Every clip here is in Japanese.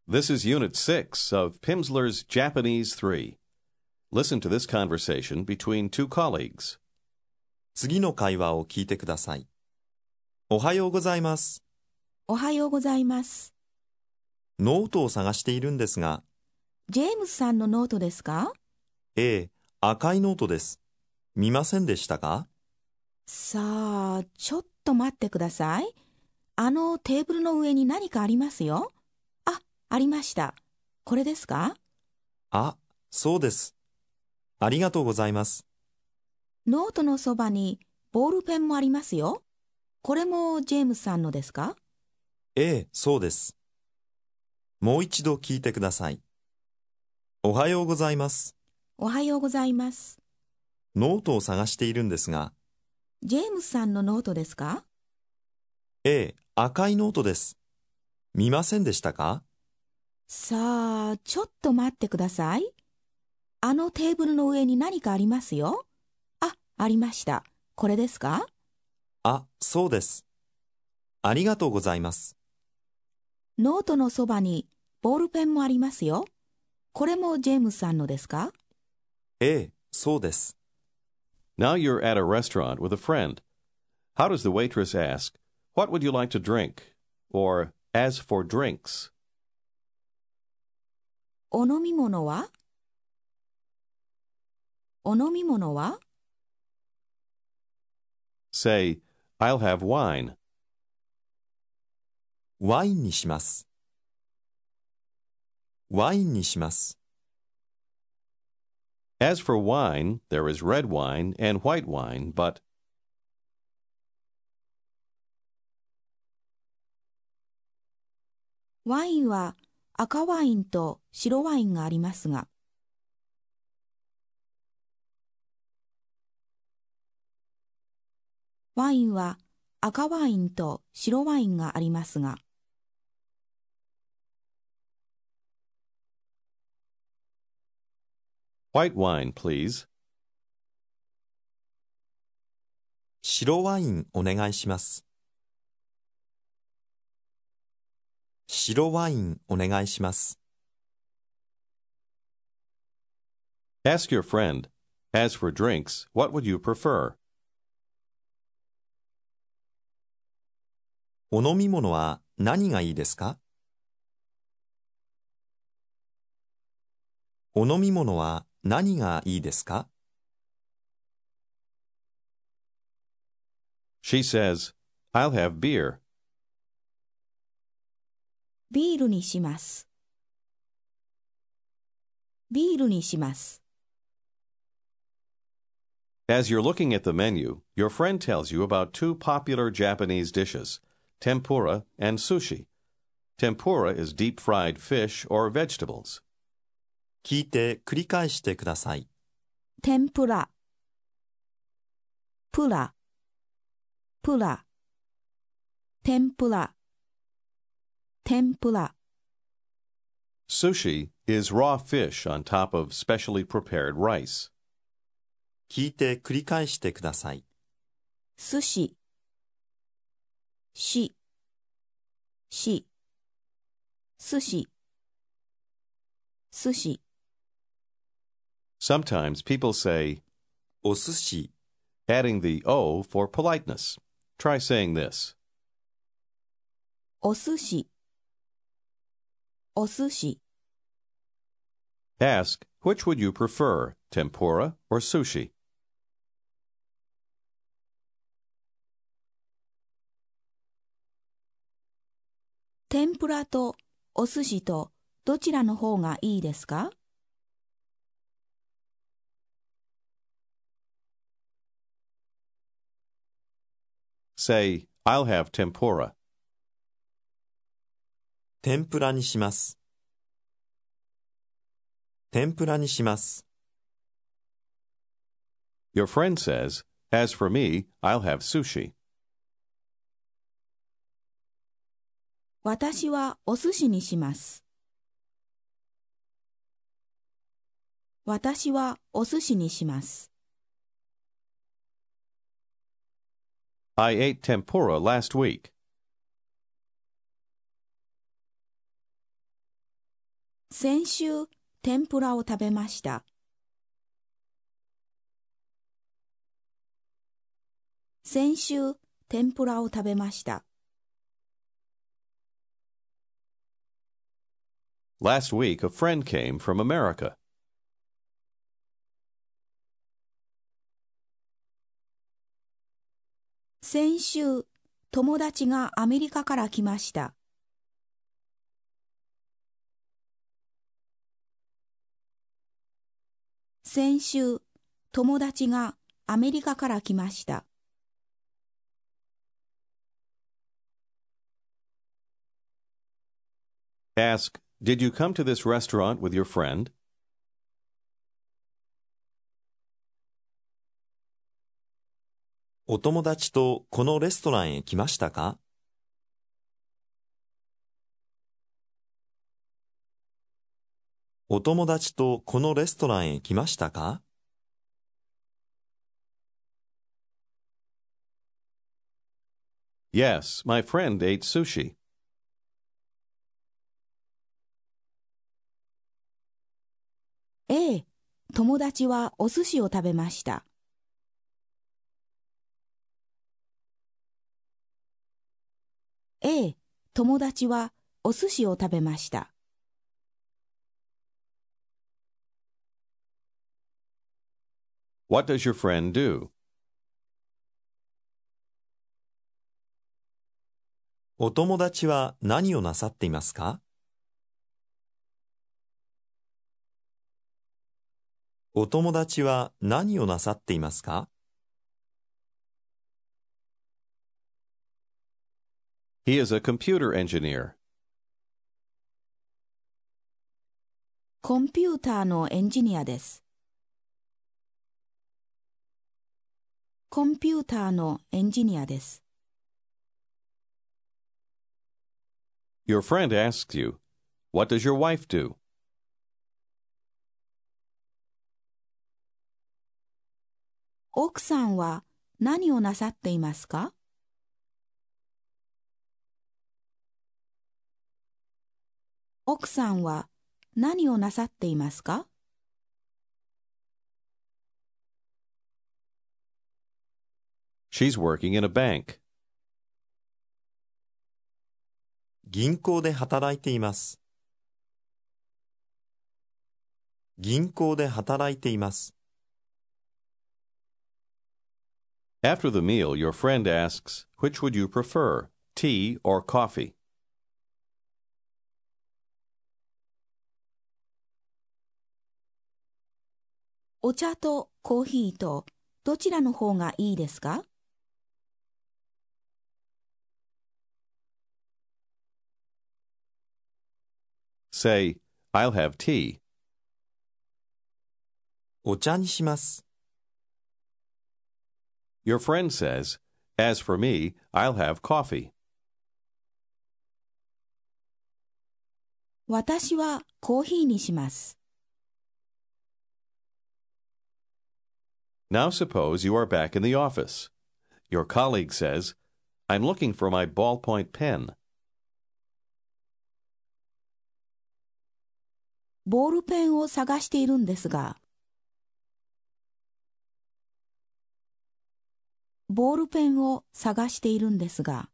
This is Unit 6 of Pimsleur's Japanese 3. Listen to this conversation between two colleagues. 次の会話を聞いてください。おはようございます。 おはようございます。 ノートを探しているんですが、 ジェームスさんのノートですか？ ええ、赤いノートです。見ませんでしたか？ さあ、ちょっと待ってください。あのテーブルの上に何かありますよ。ありました。これですか？ あ、そうです。ありがとうございます。 ノートのそばにボールペンもありますよ。これもジェームスさんのですか？ ええ、そうです。もう一度聞いてください。おはようございます。 おはようございます。 ノートを探しているんですが、 ジェームスさんのノートですか？ ええ、赤いノートです。見ませんでしたか？ さあ、ちょっと待ってください。あのテーブルの上に何かありますよ。ありました。これですか？ あ、そうです。ありがとうございます。 ノートのそばにボールペンもありますよ。これもジェームスさんのですか？ ええ、そうです。 Now you're at a restaurant with a friend. How does the waitress ask, "What would you like to drink?" or "As for drinks?" お飲み物は？お飲み物は？ Say, "I'll have wine." ワインにします。ワインにします。 As for wine, there is red wine and white wine, but ワインは赤ワインと白ワインがありますが、ワインは赤ワインと白ワインがありますが、 white wine, please. 白ワインお願いします。白ワインお願いします。 Ask your friend, "As for drinks, what would you prefer?" お飲み物は何がいいですか？お飲み物は何がいいですか？ She says, "I'll have beer." ビールにします。ビールにします。 As you're looking at the menu, your friend tells you about two popular Japanese dishes, tempura and sushi. Tempura is deep-fried fish or vegetables. 聞いて繰り返してください。 天ぷら、プラ、プラ、天ぷら、天ぷら。 Sushi is raw fish on top of specially prepared rice. 聞いて繰り返してください。 寿司、し、し、寿司、寿司。 Sometimes people say, お寿司、 adding the O for politeness. Try saying this. お寿司、お寿司。 Ask, which would you prefer, tempura or sushi? 天ぷらとお寿司とどちらの方がいいですか？ Say, "I'll have tempura." 天ぷらにします。天ぷらにします。 Your friend says, "As for me, I'll have sushi." 私はお寿司にします。私はお寿司にします。 I ate tempura last week. 先週、天ぷらを食べました。先週、天ぷらを食べました。 Last week, a friend came from America. 先週、友達がアメリカから来ました。先週、友達がアメリカから来ました。 Ask, did you come to this restaurant with your friend? お友達とこのレストランへ来ましたか？お友達とこのレストランへ来ましたか？ Yes, my friend ate sushi. ええ、友達はお寿司を食べました。ええ、友達はお寿司を食べました。 What does your friend do? お友達は何をなさっていますか？お友達は何をなさっていますか？ He is a computer engineer. コンピューターのエンジニアです。コンピューターのエンジニアです。 Your friend asks you, what does your wife do? 奥さんは何をなさっていますか？奥さんは何をなさっていますか？ She's working in a bank. 銀行で働いています。銀行で働いています。 After the meal, your friend asks, which would you prefer, tea or coffee? お茶とコーヒーとどちらの方がいいですか？ Say, I'll have tea. お茶にします。 Your friend says, as for me, I'll have coffee. 私はコーヒーにします。 Now suppose you are back in the office. Your colleague says, I'm looking for my ballpoint pen. ボールペンを探しているんですが、ボールペンを探しているんですが、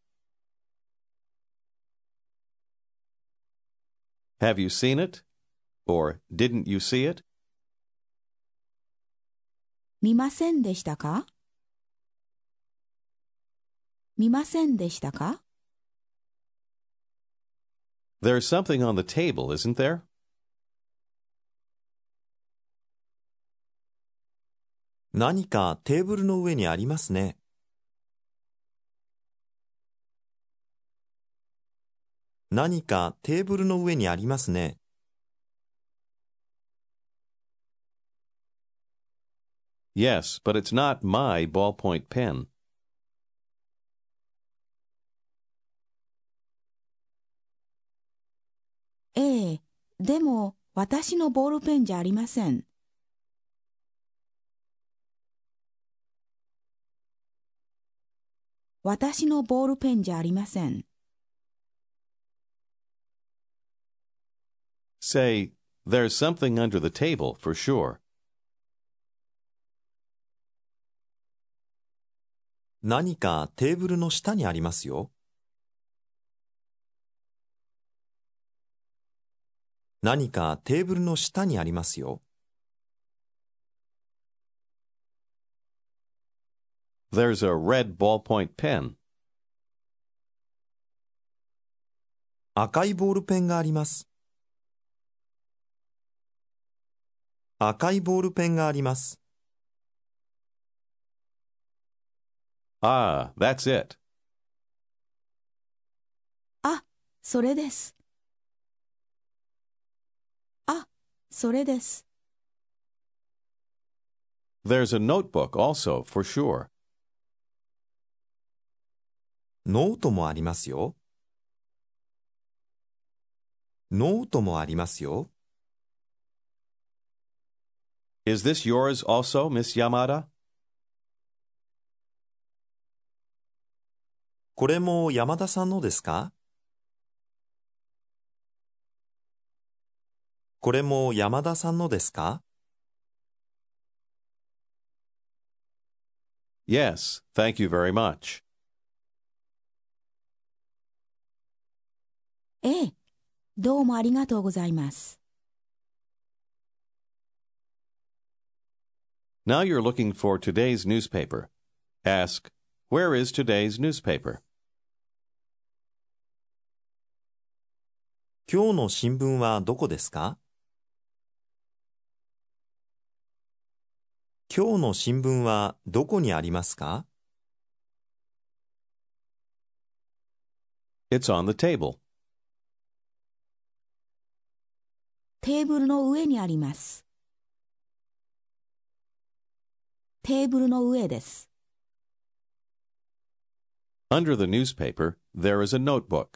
Have you seen it? Or didn't you see it? 見ませんでしたか？見ませんでしたか？ There's something on the table, isn't there? 何かテーブルの上にありますね。何かテーブルの上にありますね。 Yes, but it's not my ballpoint pen. ええ、でも私のボールペンじゃありません。私のボールペンじゃありません。 Say, there's something under the table for sure. 何かテーブルの下にありますよ。何かテーブルの下にありますよ。 There's a red ballpoint pen. 赤いボールペンがあります。赤いボールペンがあります。 Ah, that's it. あ、それです。あ、それです。 There's a notebook also for sure. ノートもありますよ。ノートもありますよ。 Is this yours also, Miss Yamada? これも山田さんのですか？これも山田さんのですか？ Yes, thank you very much. ええ、どうもありがとうございます。 Now you're looking for today's newspaper. Ask, where is today's newspaper? 今日の新聞はどこですか？今日の新聞はどこにありますか？ It's on the table. テーブルの上にあります。テーブルの上です。 Under the newspaper, there is a notebook.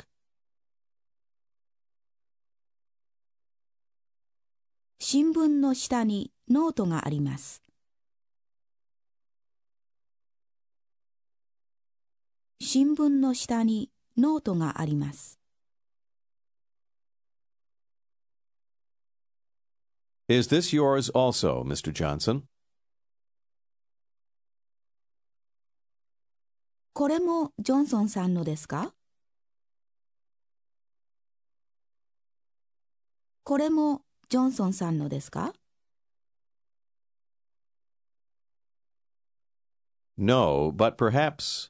新聞の下にノートがあります。新聞の下にノートがあります。 Is this yours also, Mr. Johnson? これもジョンソンさんのですか？これもジョンソンさんのですか？ No, but perhaps.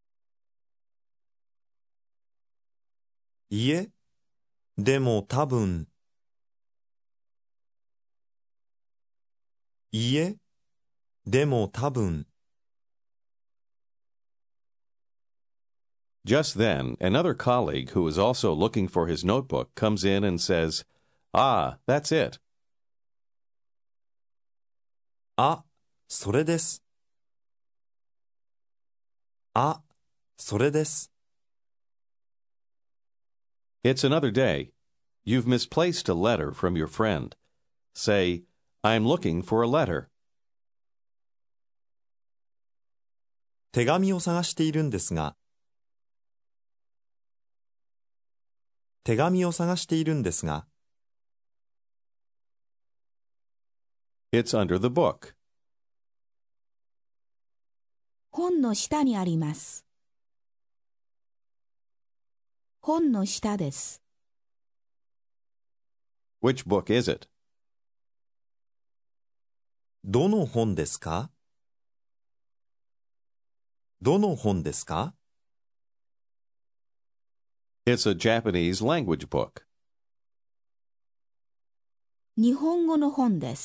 いえ、でも多分。いえ、でも多分。 Just then, another colleague who is also looking for his notebook comes in and says, Ah, that's it. あ、それです。あ、それです。 It's another day. You've misplaced a letter from your friend. Say, I'm looking for a letter. 手紙を探しているんですが。手紙を探しているんですが。 It's under the book. 本の下にあります。本の下です。 Which book is it? どの本ですか？どの本ですか？ It's a Japanese language book. 日本語の本です。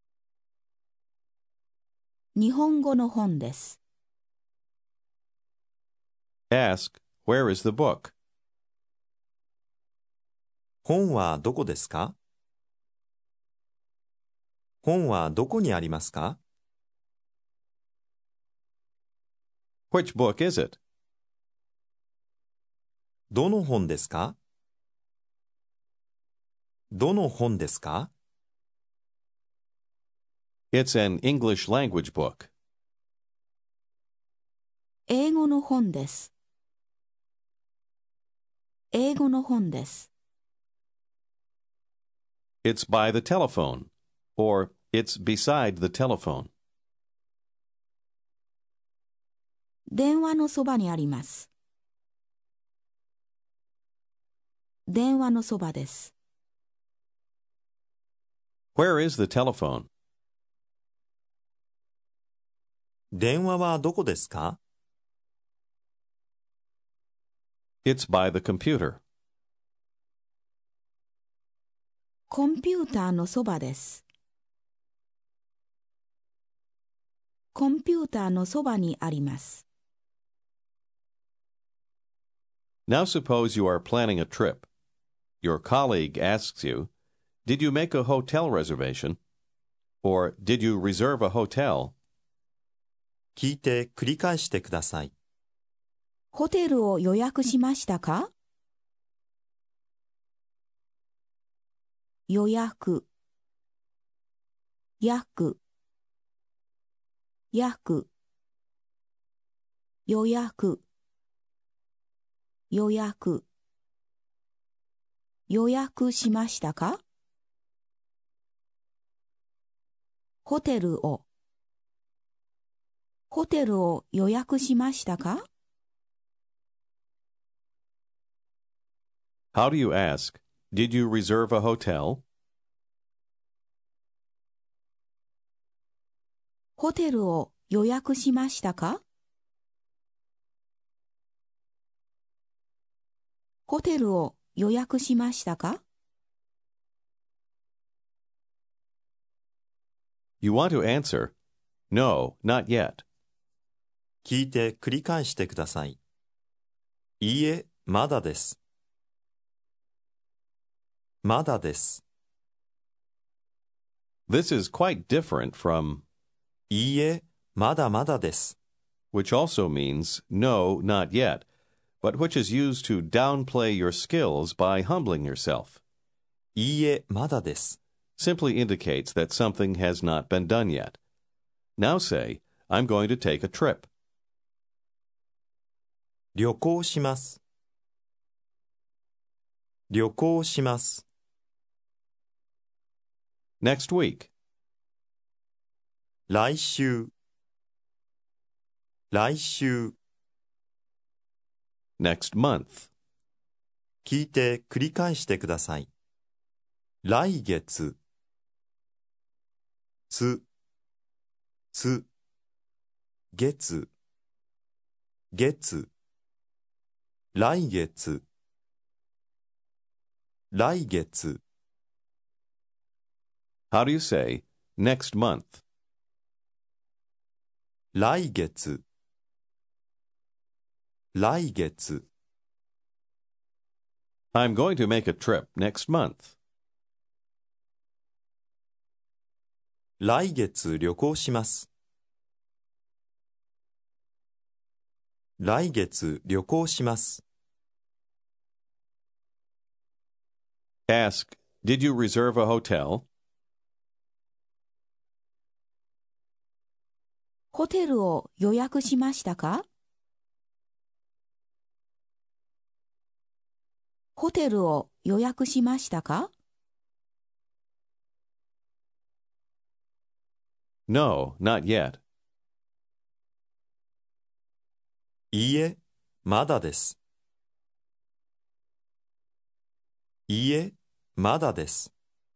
日本語の本です。 Ask, where is the book? 本はどこですか？本はどこにありますか？ Which book is it? どの本ですか？どの本ですか？ It's an English language book. 英語の本です。英語の本です。 It's by the telephone, or it's beside the telephone. 電話のそばにあります。電話のそばです。 Where is the telephone? 電話はどこですか？ It's by the computer. コンピューターのそばです。コンピューターのそばにあります。 Now suppose you are planning a trip. Your colleague asks you, "Did you make a hotel reservation?" or "Did you reserve a hotel?" 聞いて繰り返してください。 ホテルを予約しましたか？予約、約、約、予約、予約、予約しましたか？ホテルを、ホテルを予約しましたか？ How do you ask, "Did you reserve a hotel?" ホテルを予約しましたか？ホテルを予約しましたか？ You want to answer, "No, not yet." 聞いて繰り返してください。いいえ、まだです。まだです。 This is quite different from いいえ、まだまだです。 which also means "No, not yet," but which is used to downplay your skills by humbling yourself. いいえ、まだです。 Simply indicates that something has not been done yet. Now say, "I'm going to take a trip." 旅行します。旅行します。 Next week. 来週。来週。 Next month. 聞いて繰り返してください。来月。つ。月。月。来月。来月。 How do you say next month? 来月。来月。 I'm going to make a trip next month. 来月旅行します。来月旅行します。 Ask, "Did you reserve a hotel?" ホテルを予約しましたか？ホテルを予約しましたか？ No, not yet. いいえ、まだです。いいえ、まだです。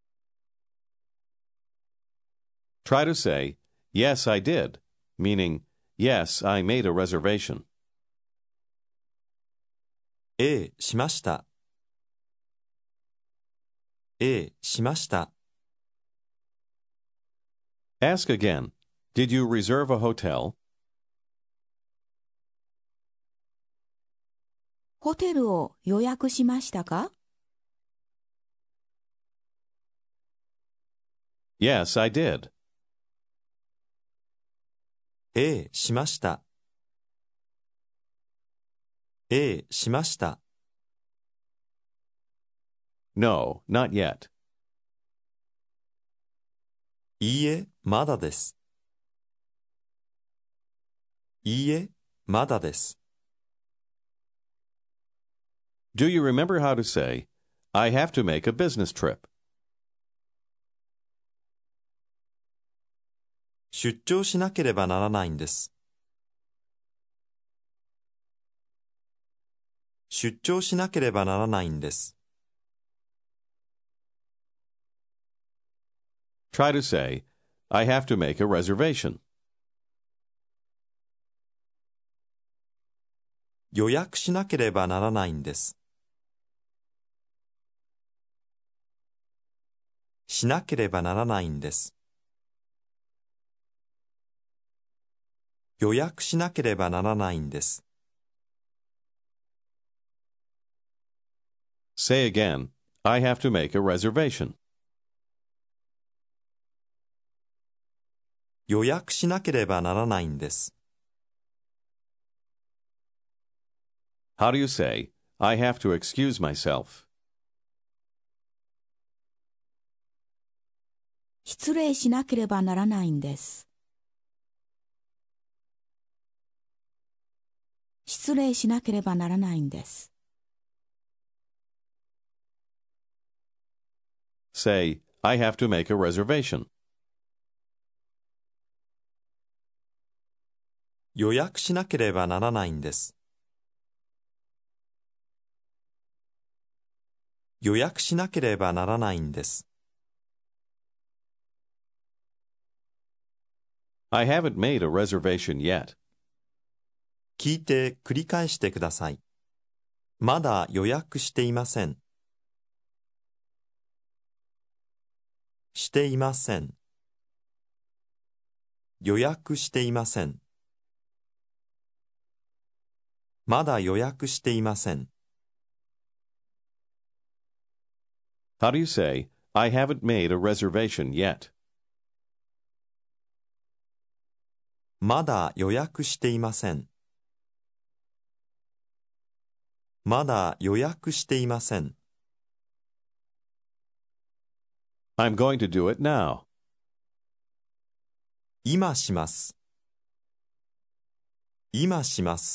Try to say, "Yes, I did," meaning, "Yes, I made a reservation." ええ、しました。ええ、しました。 Ask again, "Did you reserve a hotel?" ホテルを予約しましたか？ Yes, I did. ええ、しました。ええ、しました。 No, not yet. いいえ、まだです。いいえ、まだです。 Do you remember how to say, "I have to make a business trip"? 出張しなければならないんです。出張しなければならないんです。 Try to say, I have to make a reservation. 予約しなければならないんです。しなければならないんです。予約しなければならないんです。 Say again, I have to make a reservation. 予約しなければならないんです。 How do you say, I have to excuse myself? 失礼しなければならないんです。失礼しなければならないんです。 Say, I have to make a reservation. 予約しなければならないんです。予約しなければならないんです。 I haven't made a reservation yet. 聞いて繰り返してください。まだ予約していません。していません。予約していません。まだ予約していません。 How do you say, I haven't made a reservation yet? まだ予約していません。まだ予約していません。 I'm going to do it now. 今します。今します。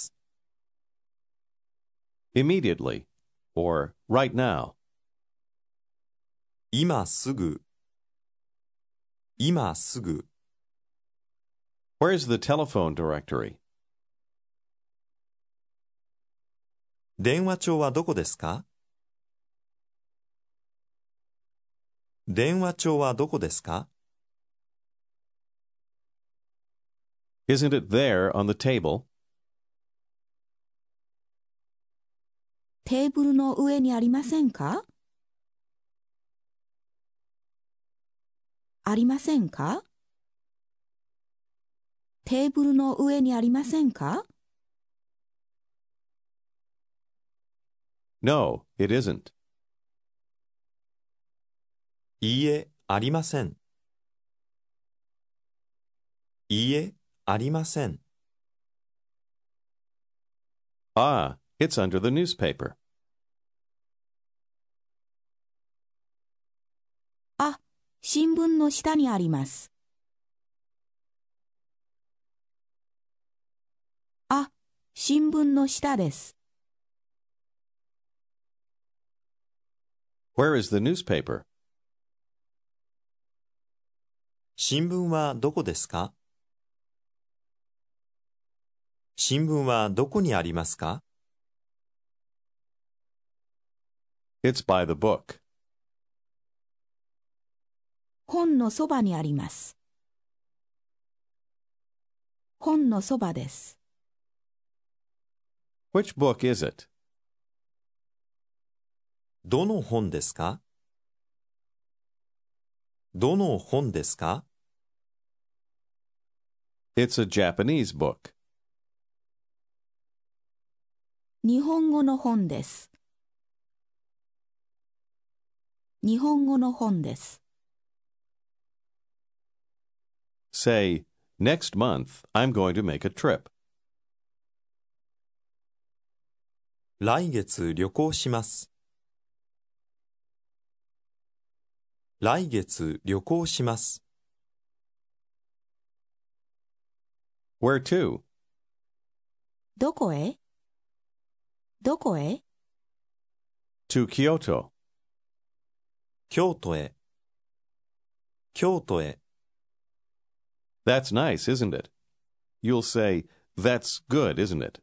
Immediately, or right now. 今すぐ。今すぐ。 Where's the telephone directory? 電話帳はどこですか？電話帳はどこですか？ Isn't it there on the table? テーブルの上にありませんか？ありませんか？テーブルの上にありませんか？ No, it isn't. いいえ、ありません。いいえ、ありません。 Ah, it's under the newspaper. あ、新聞の下にあります。あ、新聞の下です。 Where is the newspaper? 新聞はどこですか？新聞はどこにありますか？ It's by the book. 本のそばにあります。本のそばです。 Which book is it? どの本ですか？どの本ですか？ It's a Japanese book. 日本語の本です。日本語の本です。 Say, next month I'm going to make a trip. 来月旅行します。来月旅行します。 Where to? どこへ？どこへ？ To Kyoto. 京都へ。京都へ。 That's nice, isn't it? You'll say, That's good, isn't it?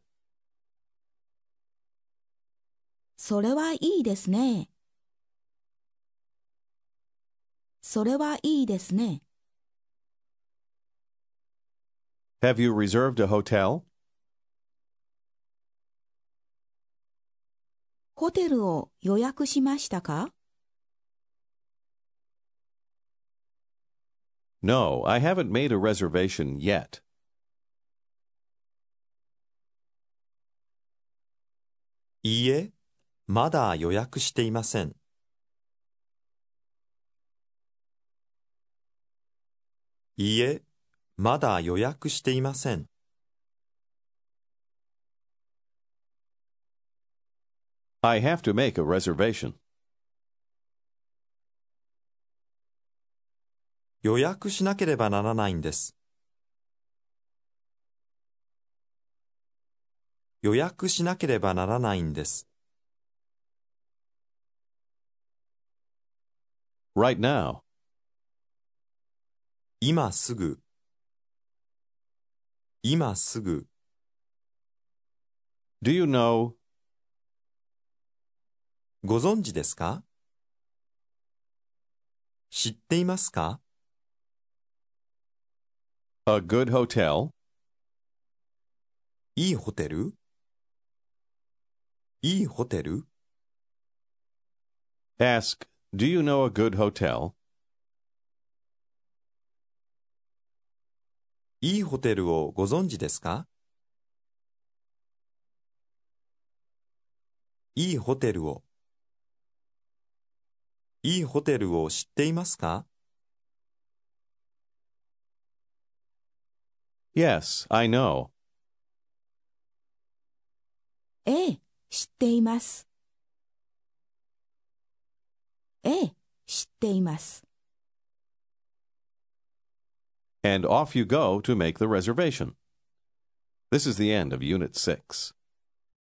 それはいいですね。それはいいですね。 Have you reserved a hotel? ホテルを予約しましたか？ No, I haven't made a reservation yet. いいえ、まだ予約していません。いいえ、まだ予約していません。 I have to make a reservation. 予約しなければならないんです。予約しなければならないんです。 Right now. 今すぐ。今すぐ。 Do you know? ご存知ですか？知っていますか？ A good hotel? いいホテル？いいホテル？ Ask, Do you know a good hotel? いいホテルをご存知ですか？いいホテルを。いいホテルを知っていますか？ Yes, I know. ええ、知っています。ええ、知っています。 And off you go to make the reservation. This is the end of Unit 6.